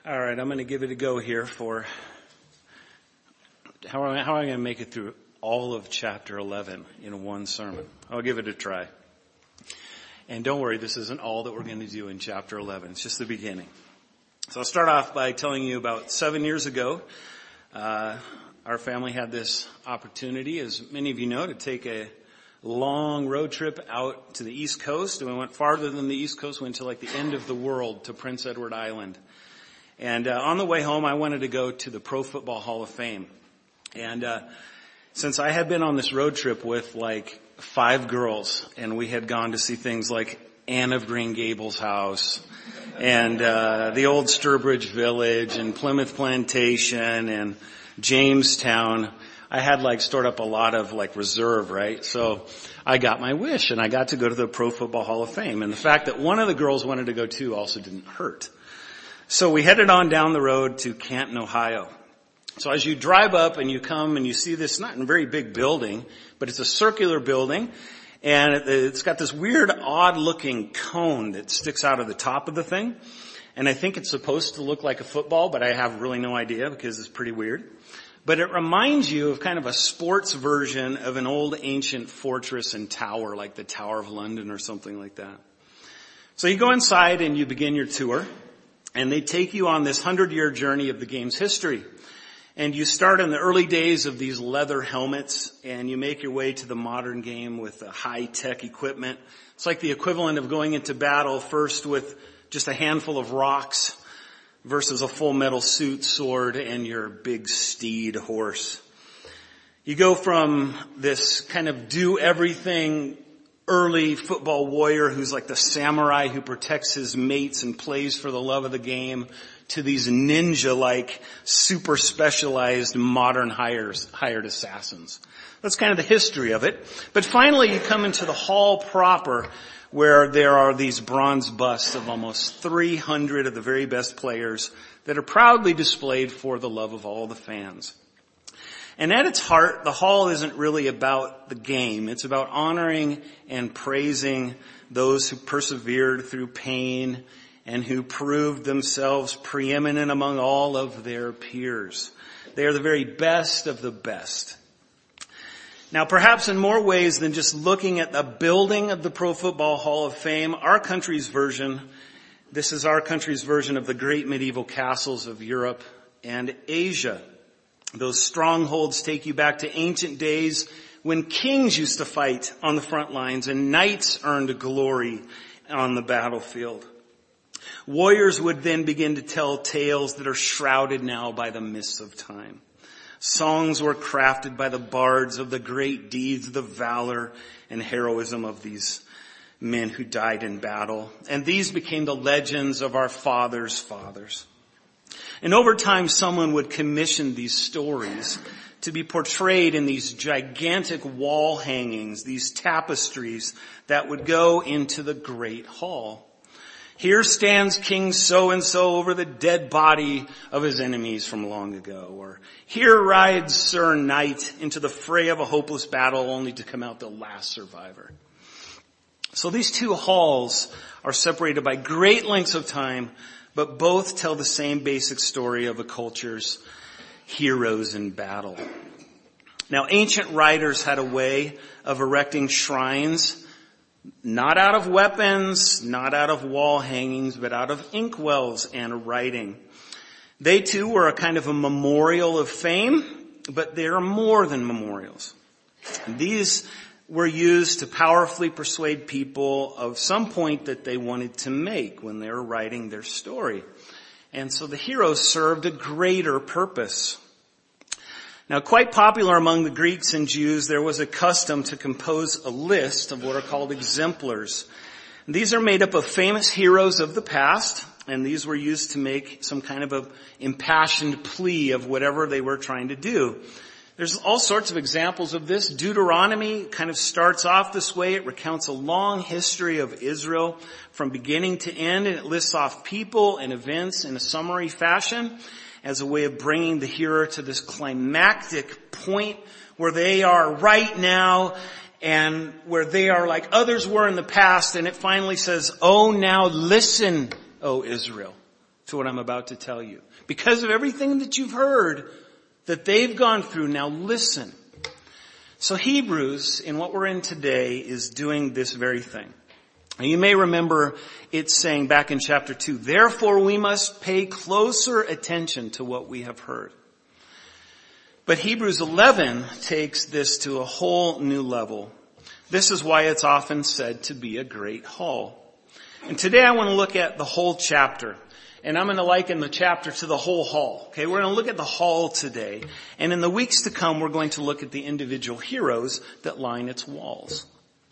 All right, I'm going to give it a go here for how am I going to make it through all of chapter 11 in one sermon. I'll give it a try. And don't worry, this isn't all that we're going to do in chapter 11. It's just the beginning. So I'll start off by telling you about 7 years ago, our family had this opportunity, as many of you know, to take a long road trip out to the East Coast. And we went farther than the East Coast, went to like the end of the world, to Prince Edward Island. And on the way home, I wanted to go to the Pro Football Hall of Fame. And since I had been on this road trip with like 5 girls, and we had gone to see things like Anne of Green Gables house, and the old Sturbridge Village, and Plymouth Plantation, and Jamestown, I had like stored up a lot of like reserve, right? So I got my wish, and I got to go to the Pro Football Hall of Fame. And the fact that one of the girls wanted to go too also didn't hurt. So we headed on down the road to Canton, Ohio. So as you drive up and you come and you see this, not a very big building, but it's a circular building, and it's got this weird, odd-looking cone that sticks out of the top of the thing. And I think it's supposed to look like a football, but I have really no idea because it's pretty weird. But it reminds you of kind of a sports version of an old ancient fortress and tower, like the Tower of London or something like that. So you go inside and you begin your tour. And they take you on this 100-year journey of the game's history. And you start in the early days of these leather helmets, and you make your way to the modern game with the high-tech equipment. It's like the equivalent of going into battle first with just a handful of rocks versus a full metal suit, sword, and your big steed horse. You go from this kind of do-everything early football warrior who's like the samurai who protects his mates and plays for the love of the game, to these ninja-like, super specialized modern hired assassins. That's kind of the history of it. But finally you come into the hall proper, where there are these bronze busts of almost 300 of the very best players that are proudly displayed for the love of all the fans. And at its heart, the hall isn't really about the game. It's about honoring and praising those who persevered through pain and who proved themselves preeminent among all of their peers. They are the very best of the best. Now, perhaps in more ways than just looking at the building of the Pro Football Hall of Fame, this is our country's version of the great medieval castles of Europe and Asia. Those strongholds take you back to ancient days when kings used to fight on the front lines and knights earned glory on the battlefield. Warriors would then begin to tell tales that are shrouded now by the mists of time. Songs were crafted by the bards of the great deeds, the valor and heroism of these men who died in battle. And these became the legends of our fathers' fathers. And over time, someone would commission these stories to be portrayed in these gigantic wall hangings, these tapestries that would go into the great hall. Here stands King so-and-so over the dead body of his enemies from long ago. Or here rides Sir Knight into the fray of a hopeless battle only to come out the last survivor. So these two halls are separated by great lengths of time, but both tell the same basic story of a culture's heroes in battle. Now, ancient writers had a way of erecting shrines, not out of weapons, not out of wall hangings, but out of inkwells and writing. They too were a kind of a memorial of fame, but they are more than memorials. These were used to powerfully persuade people of some point that they wanted to make when they were writing their story. And so the heroes served a greater purpose. Now, quite popular among the Greeks and Jews, there was a custom to compose a list of what are called exemplars. These are made up of famous heroes of the past, and these were used to make some kind of an impassioned plea of whatever they were trying to do. There's all sorts of examples of this. Deuteronomy kind of starts off this way. It recounts a long history of Israel from beginning to end, and it lists off people and events in a summary fashion as a way of bringing the hearer to this climactic point where they are right now and where they are like others were in the past. And it finally says, "Oh, now listen, O Israel." to what I'm about to tell you. Because of everything that you've heard that they've gone through, now listen. So Hebrews, in what we're in today, is doing this very thing. And you may remember it saying back in chapter 2, therefore we must pay closer attention to what we have heard. But Hebrews 11 takes this to a whole new level. This is why it's often said to be a great haul. And today I want to look at the whole chapter. And I'm going to liken the chapter to the whole haul. Okay, we're going to look at the haul today. And in the weeks to come, we're going to look at the individual heroes that line its walls.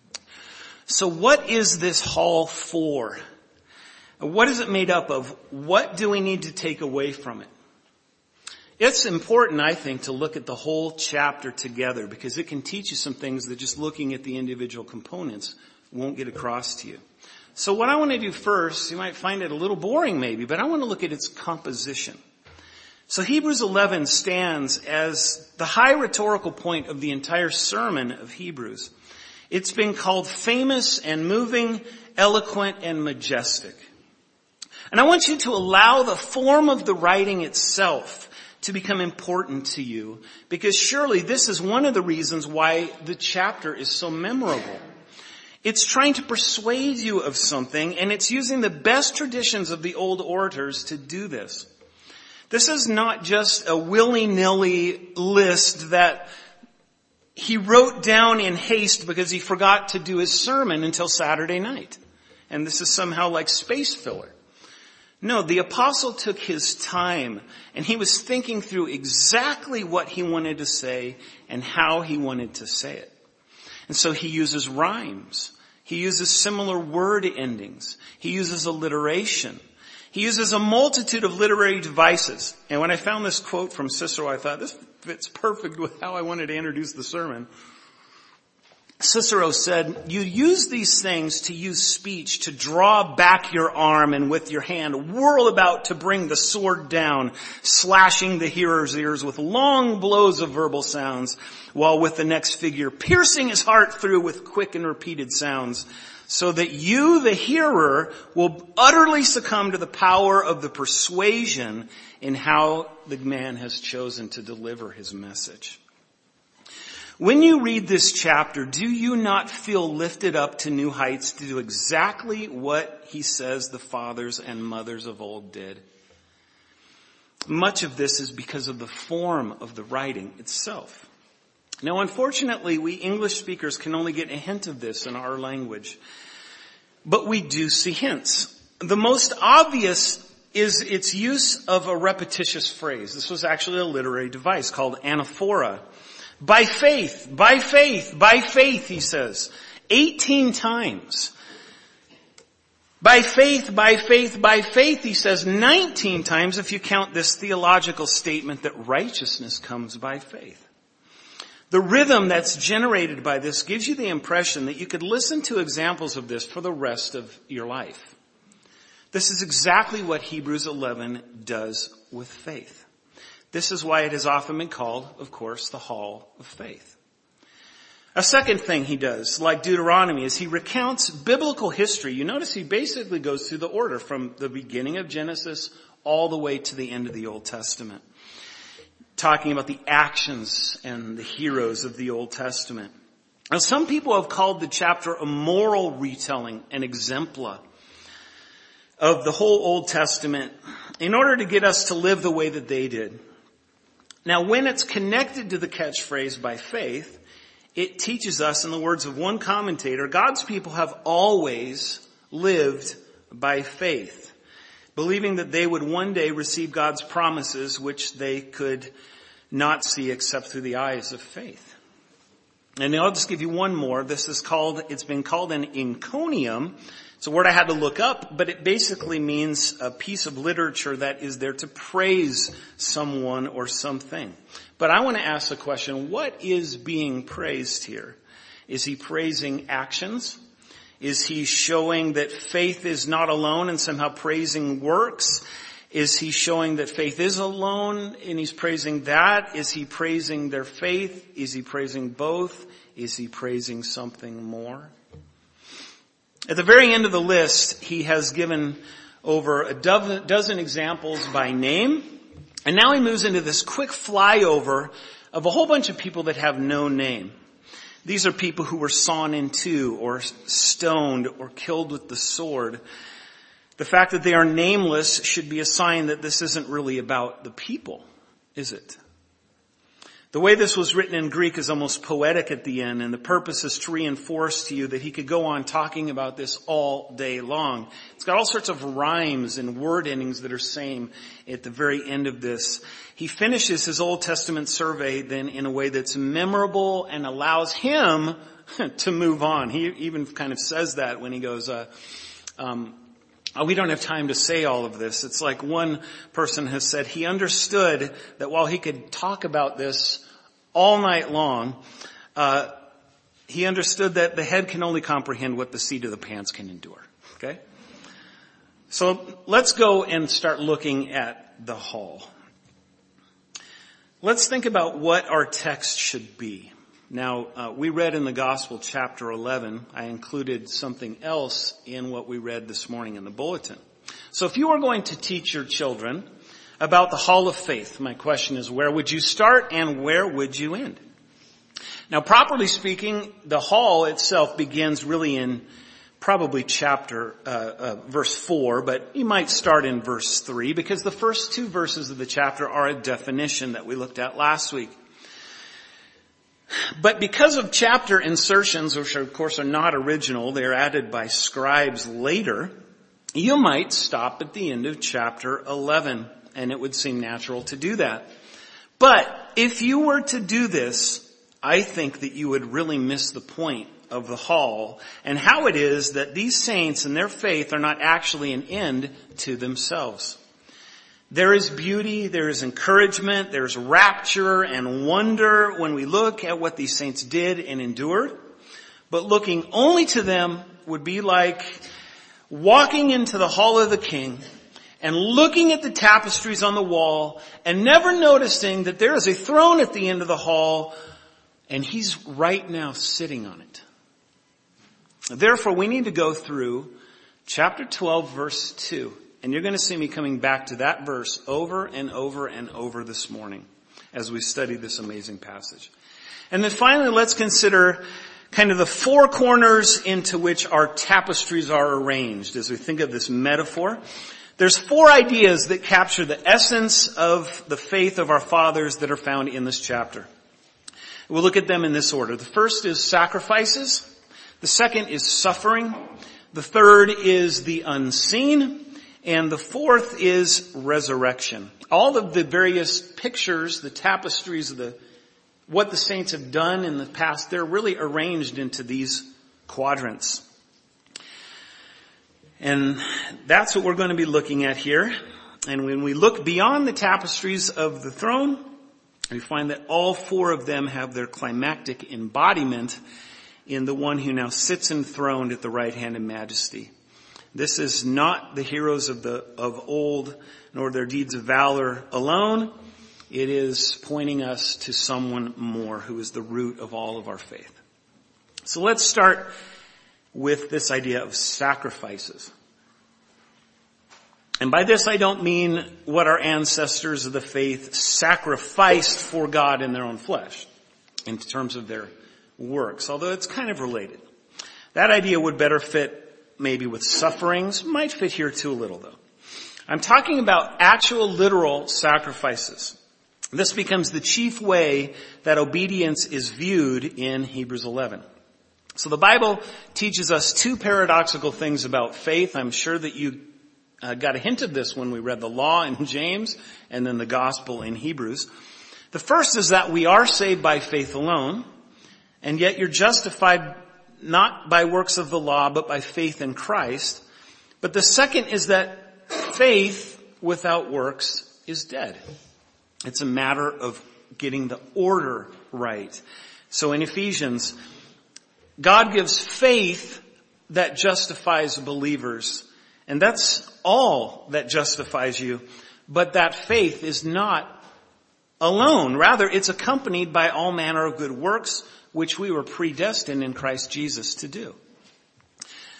So what is this haul for? What is it made up of? What do we need to take away from it? It's important, I think, to look at the whole chapter together because it can teach you some things that just looking at the individual components won't get across to you. So what I want to do first, you might find it a little boring maybe, but I want to look at its composition. So Hebrews 11 stands as the high rhetorical point of the entire sermon of Hebrews. It's been called famous and moving, eloquent and majestic. And I want you to allow the form of the writing itself to become important to you, because surely this is one of the reasons why the chapter is so memorable. It's trying to persuade you of something, and it's using the best traditions of the old orators to do this. This is not just a willy-nilly list that he wrote down in haste because he forgot to do his sermon until Saturday night. And this is somehow like space filler. No, the apostle took his time and he was thinking through exactly what he wanted to say and how he wanted to say it. And so he uses rhymes. He uses similar word endings. He uses alliteration. He uses a multitude of literary devices. And when I found this quote from Cicero, I thought this fits perfect with how I wanted to introduce the sermon. Cicero said, you use these things to use speech to draw back your arm and with your hand whirl about to bring the sword down, slashing the hearer's ears with long blows of verbal sounds, while with the next figure piercing his heart through with quick and repeated sounds, so that you, the hearer, will utterly succumb to the power of the persuasion in how the man has chosen to deliver his message. When you read this chapter, do you not feel lifted up to new heights to do exactly what he says the fathers and mothers of old did? Much of this is because of the form of the writing itself. Now, unfortunately, we English speakers can only get a hint of this in our language, but we do see hints. The most obvious is its use of a repetitious phrase. This was actually a literary device called anaphora. By faith, by faith, by faith, he says, 18 times. By faith, by faith, by faith, he says 19 times if you count this theological statement that righteousness comes by faith. The rhythm that's generated by this gives you the impression that you could listen to examples of this for the rest of your life. This is exactly what Hebrews 11 does with faith. This is why it has often been called, of course, the Hall of Faith. A second thing he does, like Deuteronomy, is he recounts biblical history. You notice he basically goes through the order from the beginning of Genesis all the way to the end of the Old Testament, talking about the actions and the heroes of the Old Testament. Now, some people have called the chapter a moral retelling, an exempla of the whole Old Testament in order to get us to live the way that they did. Now, when it's connected to the catchphrase by faith, it teaches us, in the words of one commentator, God's people have always lived by faith, believing that they would one day receive God's promises, which they could not see except through the eyes of faith. And I'll just give you one more. It's been called an encomium. It's a word I had to look up, but it basically means a piece of literature that is there to praise someone or something. But I want to ask the question, what is being praised here? Is he praising actions? Is he showing that faith is not alone and somehow praising works? Is he showing that faith is alone and he's praising that? Is he praising their faith? Is he praising both? Is he praising something more? At the very end of the list, he has given over a dozen examples by name. And now he moves into this quick flyover of a whole bunch of people that have no name. These are people who were sawn in two or stoned or killed with the sword. The fact that they are nameless should be a sign that this isn't really about the people, is it? The way this was written in Greek is almost poetic at the end, and the purpose is to reinforce to you that he could go on talking about this all day long. It's got all sorts of rhymes and word endings that are same at the very end of this. He finishes his Old Testament survey then in a way that's memorable and allows him to move on. He even kind of says that when he goes, we don't have time to say all of this. It's like one person has said he understood that while he could talk about this all night long, he understood that the head can only comprehend what the seat of the pants can endure. Okay? So let's go and start looking at the hall. Let's think about what our text should be. Now, we read in the Gospel chapter 11. I included something else in what we read this morning in the bulletin. So if you were going to teach your children about the Hall of Faith, my question is, where would you start and where would you end? Now, properly speaking, the hall itself begins really in probably verse 4, but you might start in verse 3 because the first two verses of the chapter are a definition that we looked at last week. But because of chapter insertions, which of course are not original, they're added by scribes later, you might stop at the end of chapter 11, and it would seem natural to do that. But if you were to do this, I think that you would really miss the point of the hall and how it is that these saints and their faith are not actually an end to themselves. There is beauty, there is encouragement, there's rapture and wonder when we look at what these saints did and endured. But looking only to them would be like walking into the hall of the king and looking at the tapestries on the wall and never noticing that there is a throne at the end of the hall and he's right now sitting on it. Therefore, we need to go through chapter 12, verse 2. And you're going to see me coming back to that verse over and over and over this morning as we study this amazing passage. And then finally, let's consider kind of the four corners into which our tapestries are arranged as we think of this metaphor. There's four ideas that capture the essence of the faith of our fathers that are found in this chapter. We'll look at them in this order. The first is sacrifices. The second is suffering. The third is the unseen. And the fourth is resurrection. All of the various pictures, the tapestries of what the saints have done in the past, they're really arranged into these quadrants. And that's what we're going to be looking at here. And when we look beyond the tapestries of the throne, we find that all four of them have their climactic embodiment in the one who now sits enthroned at the right hand of majesty. This is not the heroes of old, nor their deeds of valor alone. It is pointing us to someone more who is the root of all of our faith. So let's start with this idea of sacrifices. And by this I don't mean what our ancestors of the faith sacrificed for God in their own flesh, in terms of their works, although it's kind of related. That idea would better fit maybe with sufferings, might fit here too a little though. I'm talking about actual literal sacrifices. This becomes the chief way that obedience is viewed in Hebrews 11. So the Bible teaches us two paradoxical things about faith. I'm sure that you got a hint of this when we read the law in James and then the gospel in Hebrews. The first is that we are saved by faith alone, and yet you're justified not by works of the law, but by faith in Christ. But the second is that faith without works is dead. It's a matter of getting the order right. So in Ephesians, God gives faith that justifies believers. And that's all that justifies you. But that faith is not alone. Rather, it's accompanied by all manner of good works, which we were predestined in Christ Jesus to do.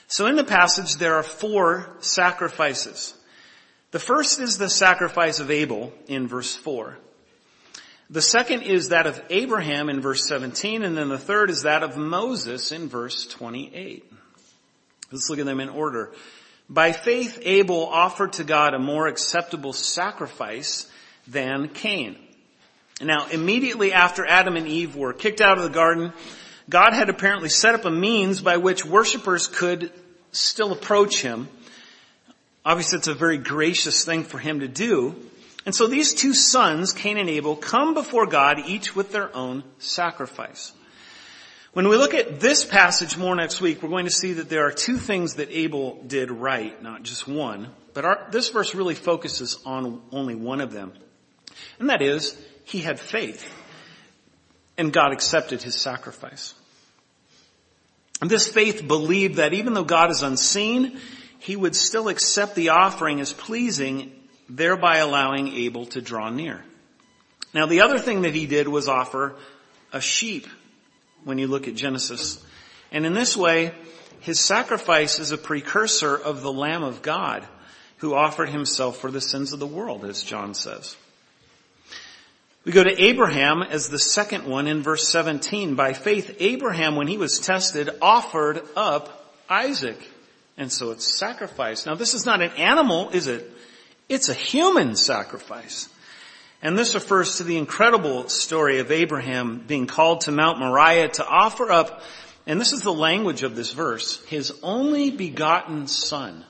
So in the passage, there are 4 sacrifices. The first is the sacrifice of Abel in verse 4. The second is that of Abraham in verse 17, and then the third is that of Moses in verse 28. Let's look at them in order. By faith, Abel offered to God a more acceptable sacrifice than Cain. Now, immediately after Adam and Eve were kicked out of the garden, God had apparently set up a means by which worshipers could still approach him. Obviously, it's a very gracious thing for him to do. And so these 2 sons, Cain and Abel, come before God, each with their own sacrifice. When we look at this passage more next week, we're going to see that there are 2 things that Abel did right, not just one. But this verse really focuses on only one of them. And that is, he had faith. And God accepted his sacrifice. And this faith believed that even though God is unseen, he would still accept the offering as pleasing, thereby allowing Abel to draw near. Now, the other thing that he did was offer a sheep when you look at Genesis. And in this way, his sacrifice is a precursor of the Lamb of God who offered himself for the sins of the world, as John says. We go to Abraham as the second one in verse 17. By faith, Abraham, when he was tested, offered up Isaac. And so it's sacrifice. Now, this is not an animal, is it? It's a human sacrifice. And this refers to the incredible story of Abraham being called to Mount Moriah to offer up, and this is the language of this verse, his only begotten son.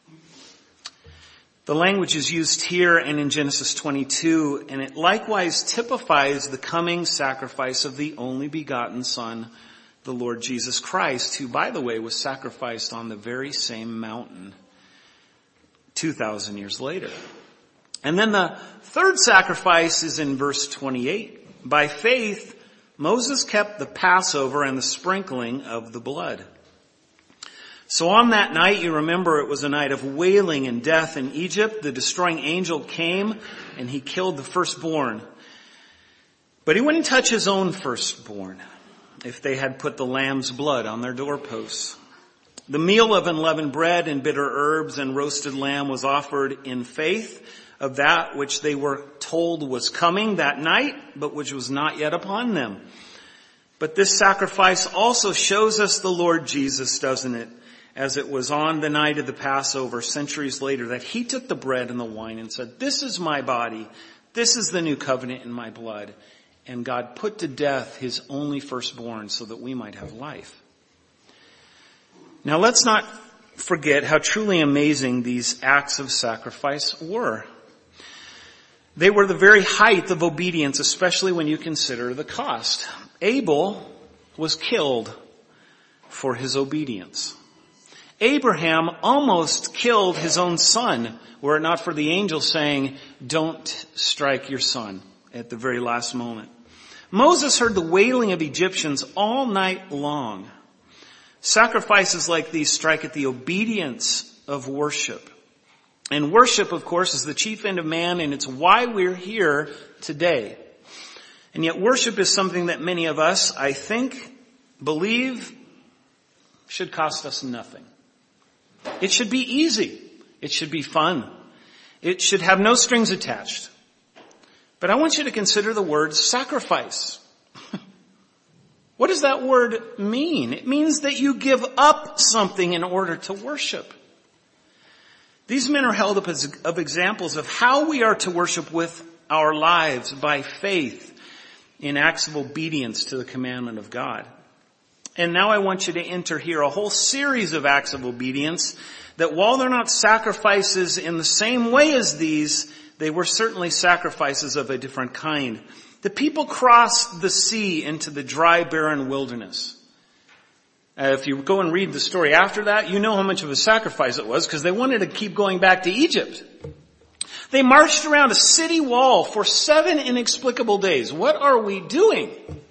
The language is used here and in Genesis 22, and it likewise typifies the coming sacrifice of the only begotten Son, the Lord Jesus Christ, who, by the way, was sacrificed on the very same mountain 2,000 years later. And then the third sacrifice is in verse 28. By faith, Moses kept the Passover and the sprinkling of the blood. So on that night, you remember it was a night of wailing and death in Egypt. The destroying angel came and he killed the firstborn. But he wouldn't touch his own firstborn if they had put the lamb's blood on their doorposts. The meal of unleavened bread and bitter herbs and roasted lamb was offered in faith of that which they were told was coming that night, but which was not yet upon them. But this sacrifice also shows us the Lord Jesus, doesn't it? As it was on the night of the Passover centuries later, that he took the bread and the wine and said, "This is my body. This is the new covenant in my blood." And God put to death his only firstborn so that we might have life. Now let's not forget how truly amazing these acts of sacrifice were. They were the very height of obedience, especially when you consider the cost. Abel was killed for his obedience. Abraham almost killed his own son, were it not for the angel saying, "Don't strike your son," at the very last moment. Moses heard the wailing of Egyptians all night long. Sacrifices like these strike at the obedience of worship. And worship, of course, is the chief end of man, and it's why we're here today. And yet worship is something that many of us, I think, believe should cost us nothing. It should be easy. It should be fun. It should have no strings attached. But I want you to consider the word sacrifice. What does that word mean? It means that you give up something in order to worship. These men are held up as examples of how we are to worship with our lives by faith in acts of obedience to the commandment of God. And now I want you to enter here a whole series of acts of obedience that while they're not sacrifices in the same way as these, they were certainly sacrifices of a different kind. The people crossed the sea into the dry, barren wilderness. If you go and read the story after that, you know how much of a sacrifice it was because they wanted to keep going back to Egypt. They marched around a city wall for 7 inexplicable days. What are we doing?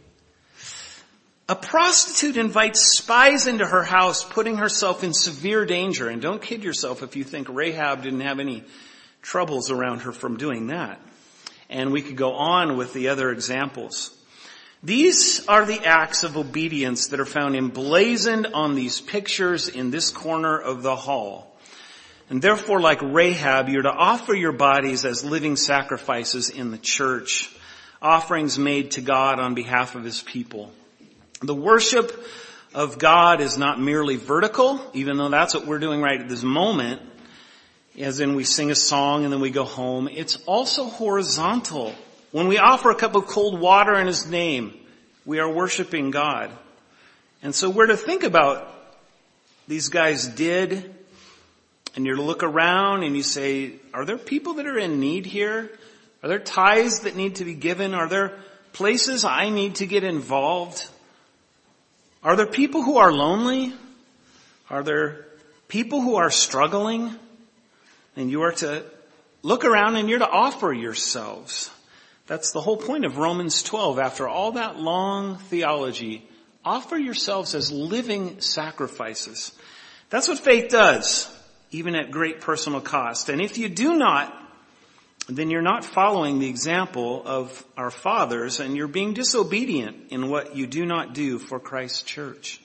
A prostitute invites spies into her house, putting herself in severe danger. And don't kid yourself if you think Rahab didn't have any troubles around her from doing that. And we could go on with the other examples. These are the acts of obedience that are found emblazoned on these pictures in this corner of the hall. And therefore, like Rahab, you're to offer your bodies as living sacrifices in the church, offerings made to God on behalf of his people. The worship of God is not merely vertical, even though that's what we're doing right at this moment, as in we sing a song and then we go home. It's also horizontal. When we offer a cup of cold water in his name, we are worshiping God. And so we're to think about these guys did, and you're to look around and you say, are there people that are in need here? Are there tithes that need to be given? Are there places I need to get involved? Are there people who are lonely? Are there people who are struggling? And you are to look around and you're to offer yourselves. That's the whole point of Romans 12. After all that long theology, offer yourselves as living sacrifices. That's what faith does, even at great personal cost. And if you do not, then you're not following the example of our fathers, and you're being disobedient in what you do not do for Christ's church.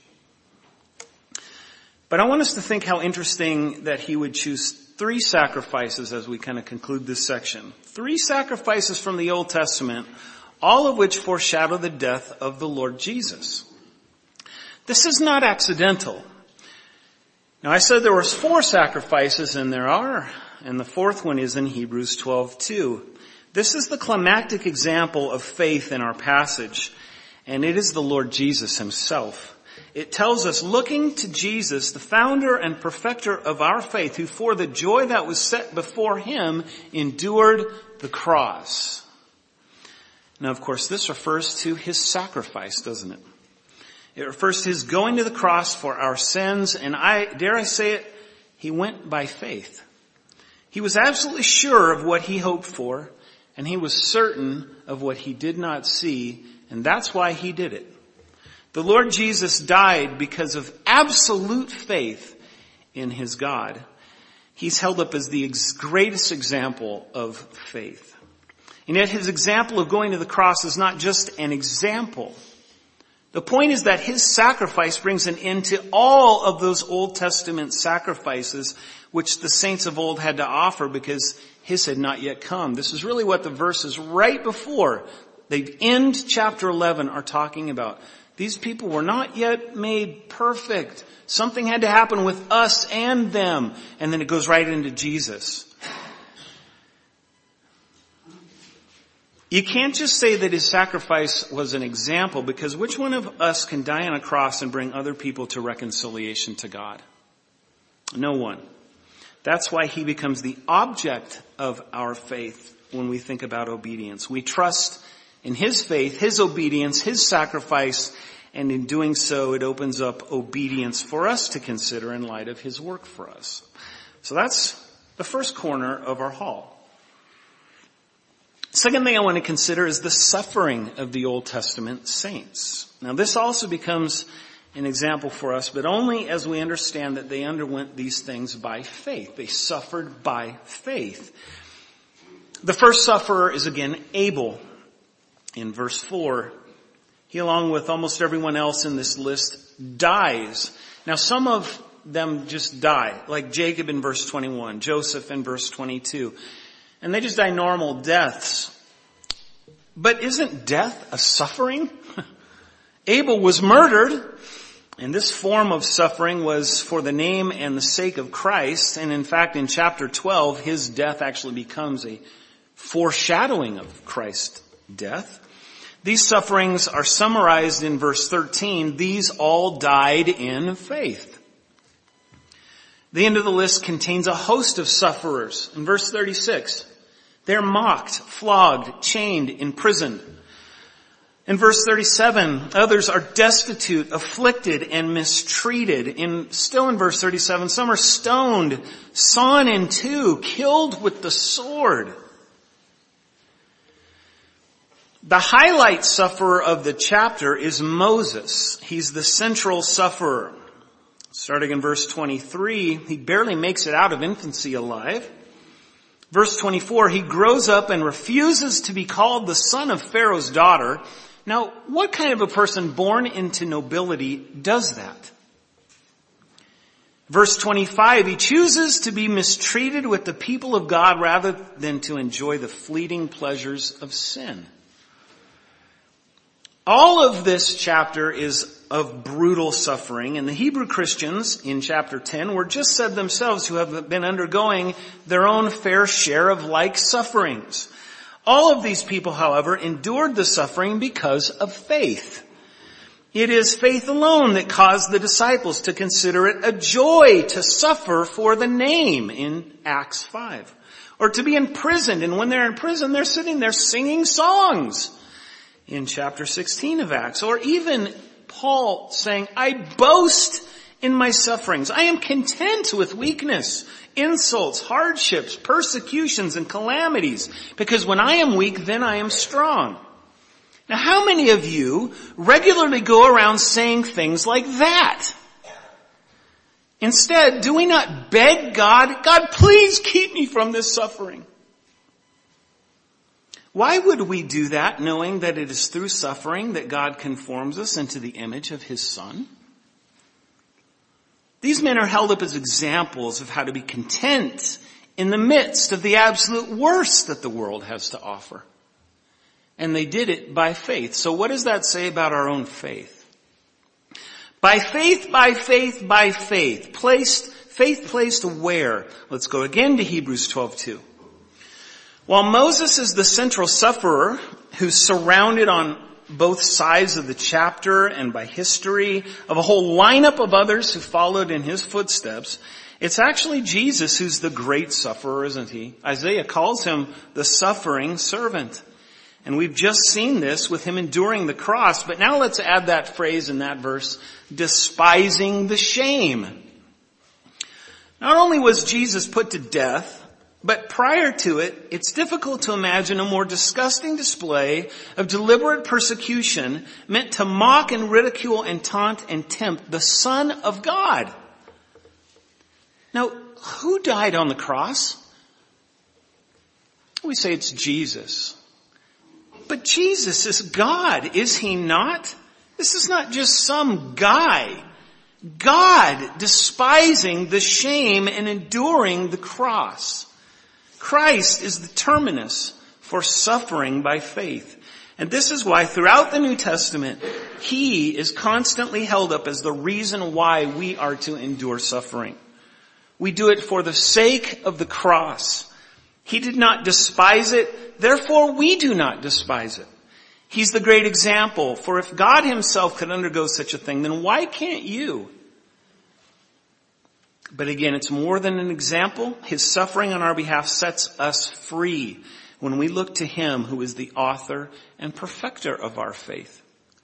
But I want us to think how interesting that he would choose 3 sacrifices as we kind of conclude this section. 3 sacrifices from the Old Testament, all of which foreshadow the death of the Lord Jesus. This is not accidental. Now I said there was 4 sacrifices, and there are, and the 4th one is in Hebrews 12:2. This is the climactic example of faith in our passage, and it is the Lord Jesus himself. It tells us, looking to Jesus, the founder and perfecter of our faith, who for the joy that was set before him endured the cross. Now, of course, this refers to his sacrifice, doesn't it? It refers to his going to the cross for our sins, and dare I say it, he went by faith. He was absolutely sure of what he hoped for, and he was certain of what he did not see, and that's why he did it. The Lord Jesus died because of absolute faith in his God. He's held up as the greatest example of faith. And yet his example of going to the cross is not just an example. The point is that his sacrifice brings an end to all of those Old Testament sacrifices which the saints of old had to offer because his had not yet come. This is really what the verses right before the end chapter 11 are talking about. These people were not yet made perfect. Something had to happen with us and them. And then it goes right into Jesus. You can't just say that his sacrifice was an example, because which one of us can die on a cross and bring other people to reconciliation to God? No one. That's why he becomes the object of our faith when we think about obedience. We trust in his faith, his obedience, his sacrifice, and in doing so, it opens up obedience for us to consider in light of his work for us. So that's the first corner of our hall. Second thing I want to consider is the suffering of the Old Testament saints. Now this also becomes an example for us, but only as we understand that they underwent these things by faith. They suffered by faith. The first sufferer is again Abel. In verse 4, he, along with almost everyone else in this list, dies. Now some of them just die, like Jacob in verse 21, Joseph in verse 22. And they just die normal deaths. But isn't death a suffering? Abel was murdered, and this form of suffering was for the name and the sake of Christ. And in fact, in chapter 12, his death actually becomes a foreshadowing of Christ's death. These sufferings are summarized in verse 13. These all died in faith. The end of the list contains a host of sufferers. In verse 36, they're mocked, flogged, chained, imprisoned. In verse 37, others are destitute, afflicted, and mistreated. Still in verse 37, some are stoned, sawn in two, killed with the sword. The highlight sufferer of the chapter is Moses. He's the central sufferer. Starting in verse 23, he barely makes it out of infancy alive. Verse 24, he grows up and refuses to be called the son of Pharaoh's daughter. Now, what kind of a person born into nobility does that? Verse 25, he chooses to be mistreated with the people of God rather than to enjoy the fleeting pleasures of sin. All of this chapter is of brutal suffering, and the Hebrew Christians in chapter 10 were just said themselves who have been undergoing their own fair share of like sufferings. All of these people, however, endured the suffering because of faith. It is faith alone that caused the disciples to consider it a joy to suffer for the name in Acts 5. Or to be imprisoned, and when they're in prison, they're sitting there singing songs in chapter 16 of Acts. Or even Paul saying, I boast in my sufferings. I am content with weakness, insults, hardships, persecutions, and calamities, because when I am weak, then I am strong. Now, how many of you regularly go around saying things like that? Instead, do we not beg God, God, please keep me from this suffering? Why would we do that, knowing that it is through suffering that God conforms us into the image of His Son? These men are held up as examples of how to be content in the midst of the absolute worst that the world has to offer. And they did it by faith. So what does that say about our own faith? By faith, by faith, by faith. Faith placed where? Let's go again to Hebrews 12:2. While Moses is the central sufferer who's surrounded on both sides of the chapter and by history of a whole lineup of others who followed in his footsteps, it's actually Jesus who's the great sufferer, isn't he? Isaiah calls him the suffering servant. And we've just seen this with him enduring the cross. But now let's add that phrase in that verse, despising the shame. Not only was Jesus put to death, but prior to it, it's difficult to imagine a more disgusting display of deliberate persecution meant to mock and ridicule and taunt and tempt the Son of God. Now, who died on the cross? We say it's Jesus. But Jesus is God, is he not? This is not just some guy. God despising the shame and enduring the cross. Christ is the terminus for suffering by faith. And this is why throughout the New Testament, he is constantly held up as the reason why we are to endure suffering. We do it for the sake of the cross. He did not despise it, therefore we do not despise it. He's the great example, for if God himself could undergo such a thing, then why can't you? But again, it's more than an example. His suffering on our behalf sets us free when we look to him who is the author and perfecter of our faith.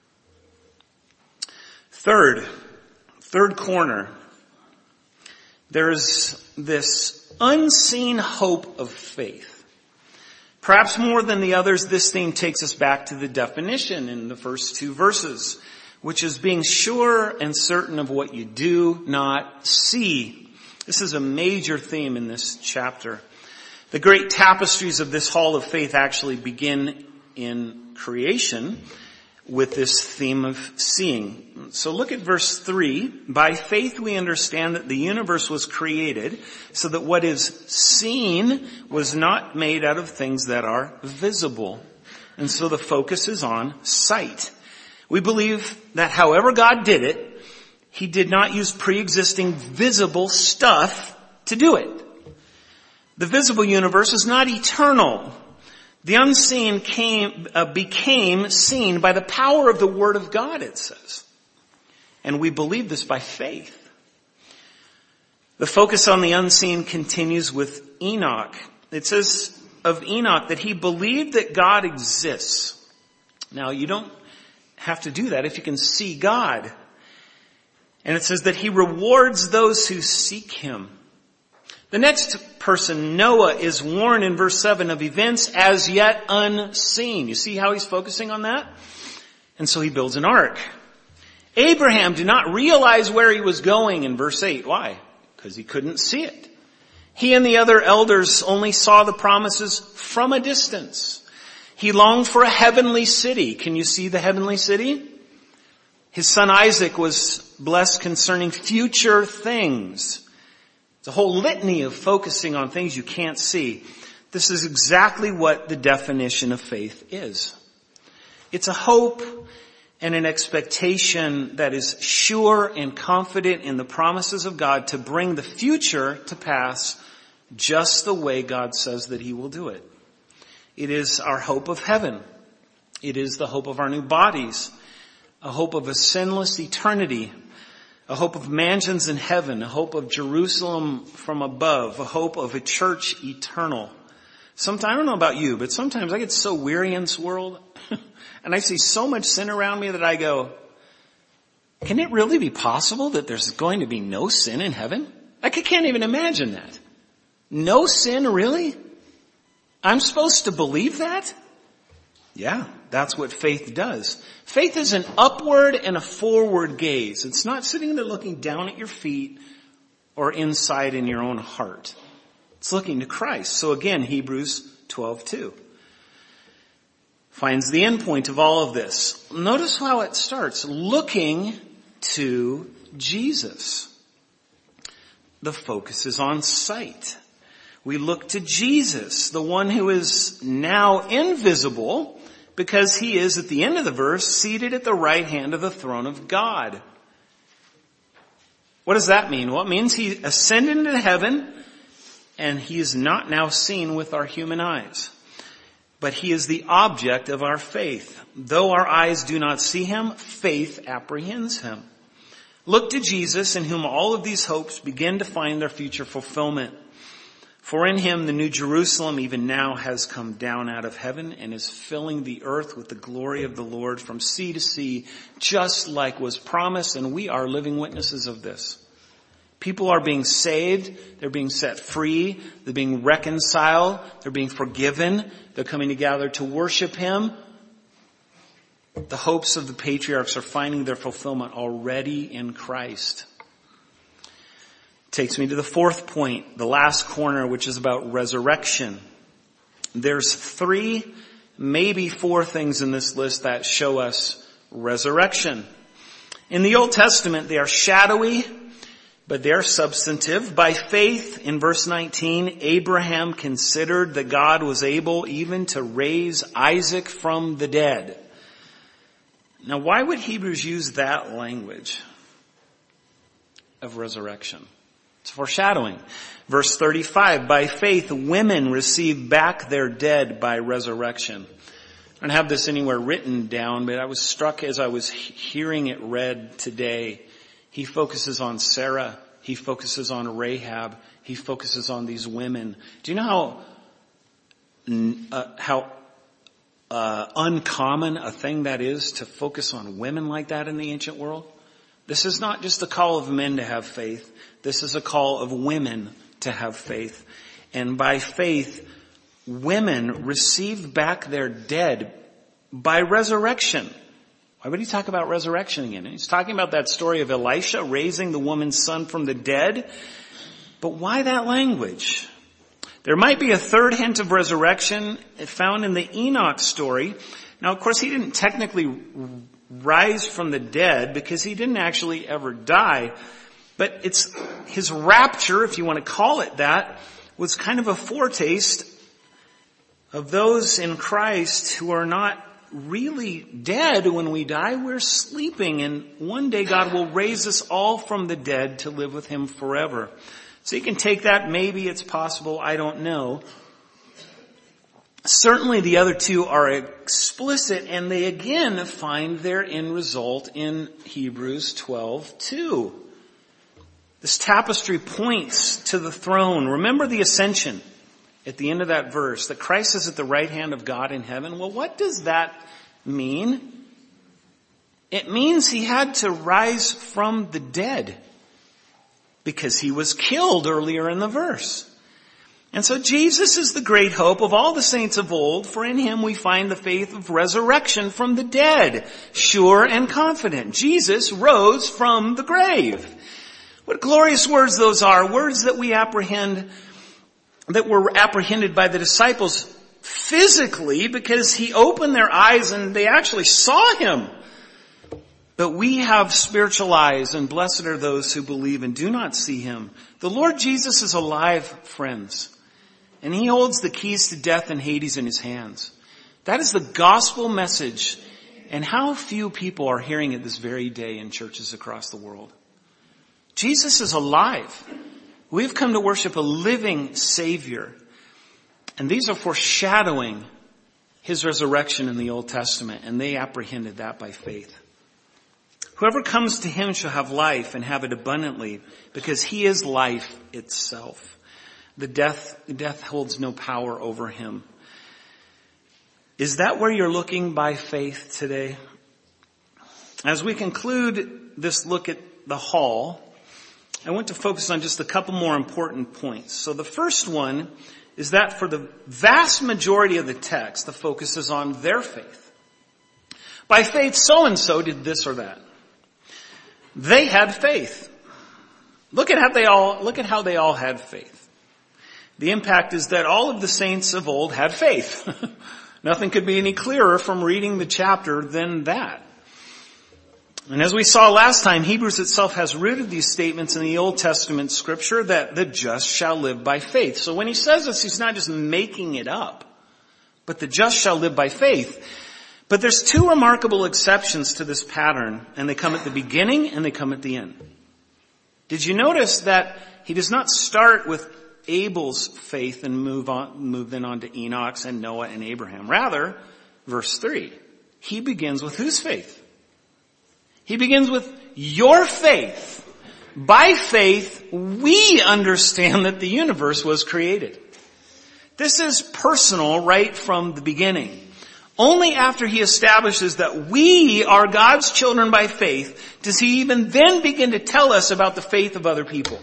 Third corner. There's this unseen hope of faith. Perhaps more than the others, this theme takes us back to the definition in the first two verses, which is being sure and certain of what you do not see. This is a major theme in this chapter. The great tapestries of this hall of faith actually begin in creation with this theme of seeing. So look at verse 3. By faith we understand that the universe was created so that what is seen was not made out of things that are visible. And so the focus is on sight. We believe that however God did it, he did not use pre-existing visible stuff to do it. The visible universe is not eternal. The unseen became seen by the power of the Word of God, it says. And we believe this by faith. The focus on the unseen continues with Enoch. It says of Enoch that he believed that God exists. Now, you don't have to do that if you can see God. And it says that he rewards those who seek him. The next person, Noah, is warned in verse 7 of events as yet unseen. You see how he's focusing on that? And so he builds an ark. Abraham did not realize where he was going in verse 8. Why? Because he couldn't see it. He and the other elders only saw the promises from a distance. He longed for a heavenly city. Can you see the heavenly city? His son Isaac was blessed concerning future things. It's a whole litany of focusing on things you can't see. This is exactly what the definition of faith is. It's a hope and an expectation that is sure and confident in the promises of God to bring the future to pass just the way God says that he will do it. It is our hope of heaven. It is the hope of our new bodies, a hope of a sinless eternity, a hope of mansions in heaven, a hope of Jerusalem from above, a hope of a church eternal. Sometimes, I don't know about you, but sometimes I get so weary in this world and I see so much sin around me that I go, can it really be possible that there's going to be no sin in heaven? I can't even imagine that. No sin, really? I'm supposed to believe that? Yeah, that's what faith does. Faith is an upward and a forward gaze. It's not sitting there looking down at your feet or inside in your own heart. It's looking to Christ. So again, Hebrews 12:2 finds the end point of all of this. Notice how it starts. Looking to Jesus. The focus is on sight. We look to Jesus, the one who is now invisible, because he is, at the end of the verse, seated at the right hand of the throne of God. What does that mean? Well, it means he ascended into heaven, and he is not now seen with our human eyes. But he is the object of our faith. Though our eyes do not see him, faith apprehends him. Look to Jesus, in whom all of these hopes begin to find their future fulfillment. For in him the new Jerusalem even now has come down out of heaven and is filling the earth with the glory of the Lord from sea to sea, just like was promised, and we are living witnesses of this. People are being saved, they're being set free, they're being reconciled, they're being forgiven, they're coming together to worship him. The hopes of the patriarchs are finding their fulfillment already in Christ. Takes me to the fourth point, the last corner, which is about resurrection. There's 3, maybe 4 things in this list that show us resurrection. In the Old Testament, they are shadowy, but they're substantive. By faith, in verse 19, Abraham considered that God was able even to raise Isaac from the dead. Now, why would Hebrews use that language of resurrection? It's foreshadowing. Verse 35, by faith, women receive back their dead by resurrection. I don't have this anywhere written down, but I was struck as I was hearing it read today. He focuses on Sarah. He focuses on Rahab. He focuses on these women. Do you know how uncommon a thing that is to focus on women like that in the ancient world? This is not just a call of men to have faith. This is a call of women to have faith. And by faith, women received back their dead by resurrection. Why would he talk about resurrection again? He's talking about that story of Elisha raising the woman's son from the dead. But why that language? There might be a third hint of resurrection found in the Enoch story. Now, of course, he didn't technically rise from the dead because he didn't actually ever die. But it's his rapture, if you want to call it that, was kind of a foretaste of those in Christ who are not really dead when we die. We're sleeping, and one day God will raise us all from the dead to live with him forever. So you can take that, maybe it's possible, I don't know. Certainly the other 2 are explicit, and they again find their end result in Hebrews 12:2. This tapestry points to the throne. Remember the ascension at the end of that verse, that Christ is at the right hand of God in heaven. Well, what does that mean? It means he had to rise from the dead because he was killed earlier in the verse. And so Jesus is the great hope of all the saints of old, for in him we find the faith of resurrection from the dead, sure and confident. Jesus rose from the grave. What glorious words those are, words that we apprehend, that were apprehended by the disciples physically because he opened their eyes and they actually saw him. But we have spiritual eyes, and blessed are those who believe and do not see him. The Lord Jesus is alive, friends, and he holds the keys to death and Hades in his hands. That is the gospel message, and how few people are hearing it this very day in churches across the world. Jesus is alive. We've come to worship a living Savior, and these are foreshadowing his resurrection in the Old Testament, and they apprehended that by faith. Whoever comes to him shall have life and have it abundantly, because he is life itself. The death holds no power over him. Is that where you're looking by faith today? As we conclude this look at the hall, I want to focus on just a couple more important points. So the first one is that for the vast majority of the text, the focus is on their faith. By faith, so-and-so did this or that. They had faith. Look at how they all had faith. The impact is that all of the saints of old had faith. Nothing could be any clearer from reading the chapter than that. And as we saw last time, Hebrews itself has rooted these statements in the Old Testament scripture that the just shall live by faith. So when he says this, he's not just making it up, but the just shall live by faith. But there's two remarkable exceptions to this pattern, and they come at the beginning and they come at the end. Did you notice that he does not start with Abel's faith and move then on to Enoch's and Noah and Abraham? Rather, verse 3, he begins with whose faith? He begins with your faith. By faith, we understand that the universe was created. This is personal right from the beginning. Only after he establishes that we are God's children by faith does he even then begin to tell us about the faith of other people.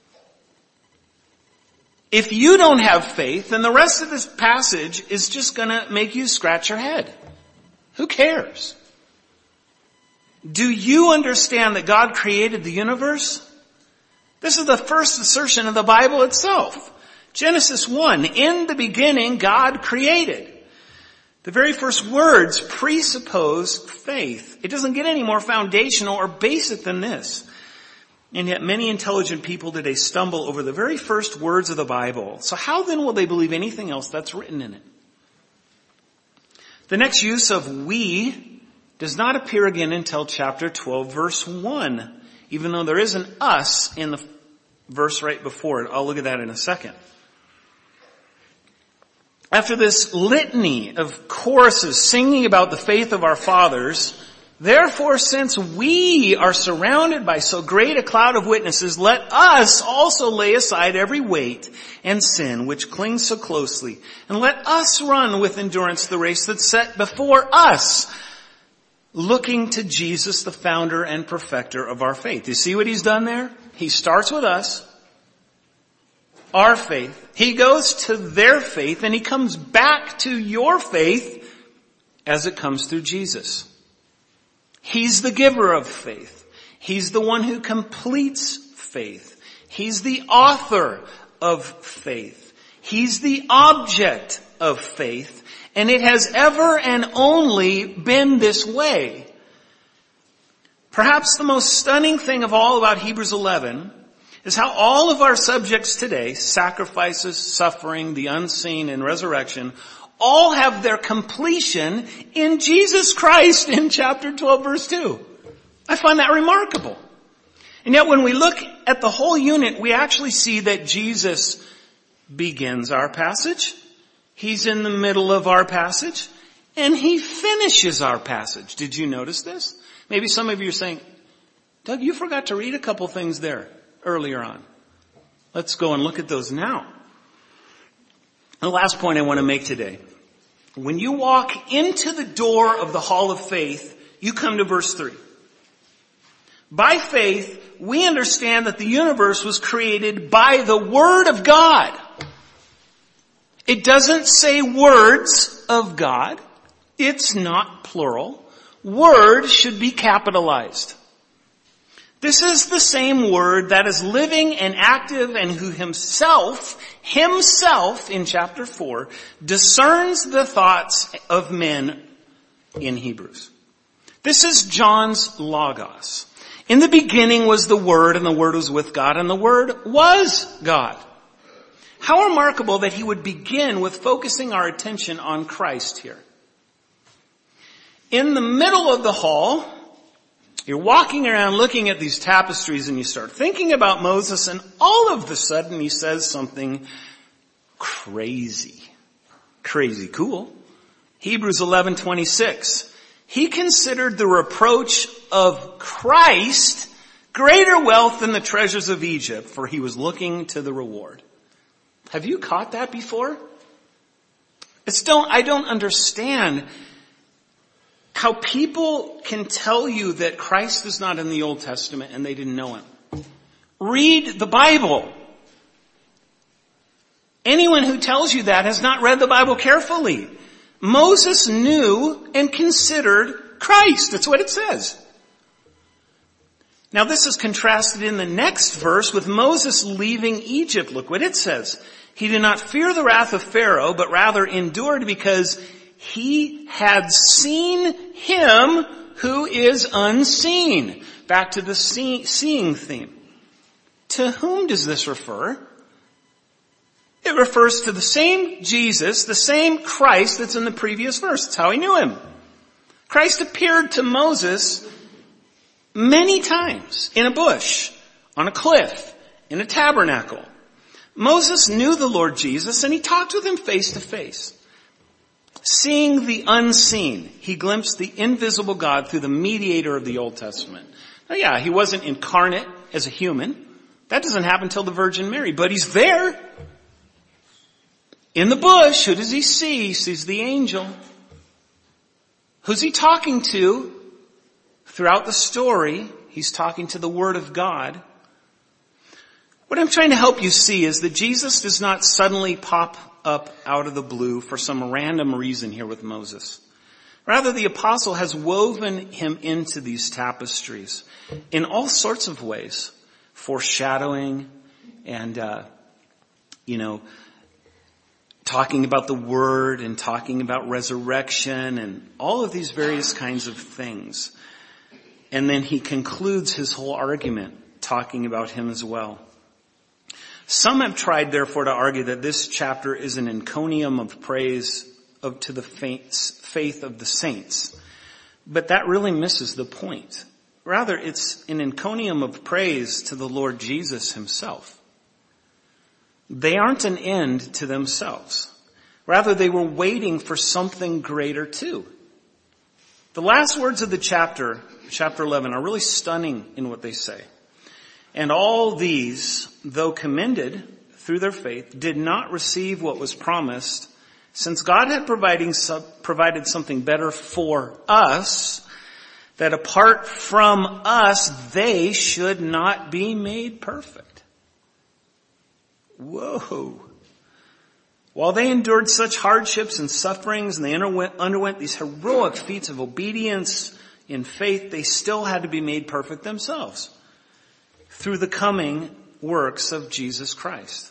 If you don't have faith, then the rest of this passage is just going to make you scratch your head. Who cares? Do you understand that God created the universe? This is the first assertion of the Bible itself. Genesis 1, in the beginning God created. The very first words presuppose faith. It doesn't get any more foundational or basic than this. And yet many intelligent people today stumble over the very first words of the Bible. So how then will they believe anything else that's written in it? The next use of we does not appear again until chapter 12, verse 1, even though there is an us in the verse right before it. I'll look at that in a second. After this litany of choruses singing about the faith of our fathers, therefore, since we are surrounded by so great a cloud of witnesses, let us also lay aside every weight and sin which clings so closely, and let us run with endurance the race that's set before us, looking to Jesus, the founder and perfecter of our faith. You see what he's done there? He starts with us, our faith. He goes to their faith, and he comes back to your faith as it comes through Jesus. He's the giver of faith. He's the one who completes faith. He's the author of faith. He's the object of faith. And it has ever and only been this way. Perhaps the most stunning thing of all about Hebrews 11 is how all of our subjects today, sacrifices, suffering, the unseen, and resurrection, all have their completion in Jesus Christ in chapter 12, verse 2. I find that remarkable. And yet when we look at the whole unit, we actually see that Jesus begins our passage. He's in the middle of our passage. And he finishes our passage. Did you notice this? Maybe some of you are saying, Doug, you forgot to read a couple things there earlier on. Let's go and look at those now. The last point I want to make today. When you walk into the door of the hall of faith, you come to verse 3. By faith, we understand that the universe was created by the Word of God. It doesn't say words of God. It's not plural. Word should be capitalized. This is the same Word that is living and active and who himself in chapter 4, discerns the thoughts of men in Hebrews. This is John's Logos. In the beginning was the Word, and the Word was with God, and the Word was God. How remarkable that he would begin with focusing our attention on Christ here. In the middle of the hall, you're walking around looking at these tapestries and you start thinking about Moses, and all of a sudden he says something crazy. Crazy cool. Hebrews 11:26. He considered the reproach of Christ greater wealth than the treasures of Egypt, for he was looking to the reward. Have you caught that before? I don't understand how people can tell you that Christ is not in the Old Testament and they didn't know him. Read the Bible. Anyone who tells you that has not read the Bible carefully. Moses knew and considered Christ. That's what it says. Now this is contrasted in the next verse with Moses leaving Egypt. Look what it says. He did not fear the wrath of Pharaoh, but rather endured because he had seen him who is unseen. Back to the seeing theme. To whom does this refer? It refers to the same Jesus, the same Christ that's in the previous verse. That's how he knew him. Christ appeared to Moses many times in a bush, on a cliff, in a tabernacle. Moses knew the Lord Jesus and he talked with him face to face. Seeing the unseen, he glimpsed the invisible God through the mediator of the Old Testament. Now yeah, he wasn't incarnate as a human. That doesn't happen until the Virgin Mary, but he's there. In the bush, who does he see? He sees the angel. Who's he talking to? Throughout the story, he's talking to the Word of God. What I'm trying to help you see is that Jesus does not suddenly pop up out of the blue for some random reason here with Moses. Rather, the apostle has woven him into these tapestries in all sorts of ways, foreshadowing and, talking about the Word and talking about resurrection and all of these various kinds of things. And then he concludes his whole argument talking about him as well. Some have tried, therefore, to argue that this chapter is an encomium of praise to the faith of the saints. But that really misses the point. Rather, it's an encomium of praise to the Lord Jesus himself. They aren't an end to themselves. Rather, they were waiting for something greater too. The last words of the chapter 11, are really stunning in what they say. And all these, though commended through their faith, did not receive what was promised, since God had provided something better for us, that apart from us, they should not be made perfect. Whoa. While they endured such hardships and sufferings, and they underwent these heroic feats of obedience in faith, they still had to be made perfect themselves through the coming works of Jesus Christ.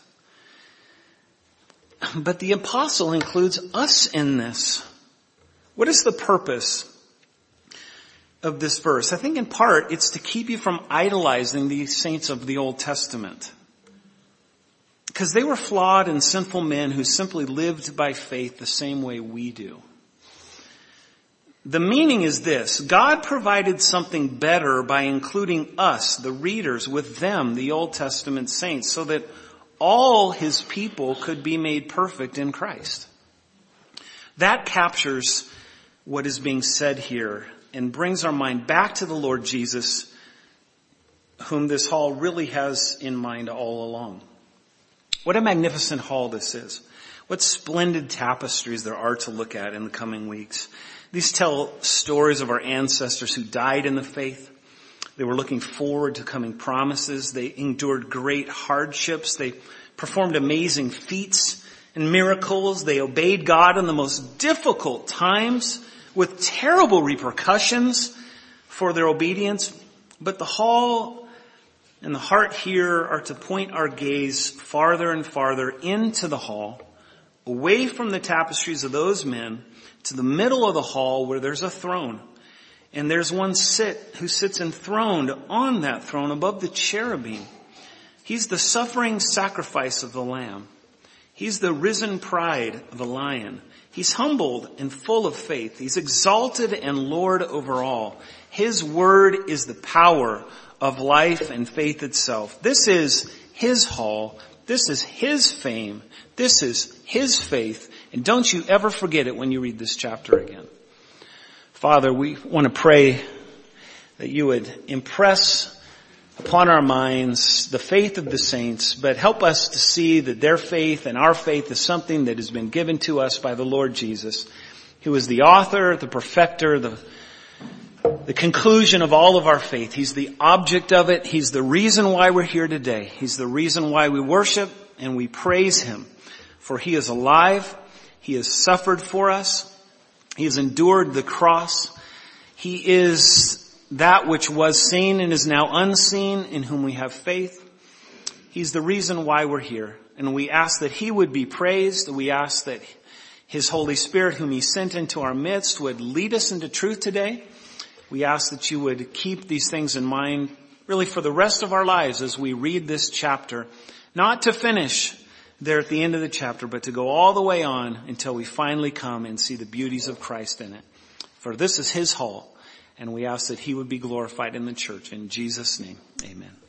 But the apostle includes us in this. What is the purpose of this verse? I think in part it's to keep you from idolizing the saints of the Old Testament. Because they were flawed and sinful men who simply lived by faith the same way we do. The meaning is this: God provided something better by including us, the readers, with them, the Old Testament saints, so that all his people could be made perfect in Christ. That captures what is being said here and brings our mind back to the Lord Jesus, whom this hall really has in mind all along. What a magnificent hall this is. What splendid tapestries there are to look at in the coming weeks. These tell stories of our ancestors who died in the faith. They were looking forward to coming promises. They endured great hardships. They performed amazing feats and miracles. They obeyed God in the most difficult times with terrible repercussions for their obedience. But the hall and the heart here are to point our gaze farther and farther into the hall, away from the tapestries of those men, to the middle of the hall where there's a throne. And there's one who sits enthroned on that throne above the cherubim. He's the suffering sacrifice of the Lamb. He's the risen pride of a lion. He's humbled and full of faith. He's exalted and Lord over all. His word is the power of life and faith itself. This is his hall. This is his fame. This is his faith. And don't you ever forget it when you read this chapter again. Father, we want to pray that you would impress upon our minds the faith of the saints, but help us to see that their faith and our faith is something that has been given to us by the Lord Jesus, who is the author, the perfecter, the conclusion of all of our faith. He's the object of it. He's the reason why we're here today. He's the reason why we worship and we praise him. For he is alive. He has suffered for us. He has endured the cross. He is that which was seen and is now unseen, in whom we have faith. He's the reason why we're here. And we ask that he would be praised. We ask that his Holy Spirit, whom he sent into our midst, would lead us into truth today. We ask that you would keep these things in mind really for the rest of our lives as we read this chapter, not to finish there at the end of the chapter, but to go all the way on until we finally come and see the beauties of Christ in it. For this is his hall, and we ask that he would be glorified in the church. In Jesus' name, amen.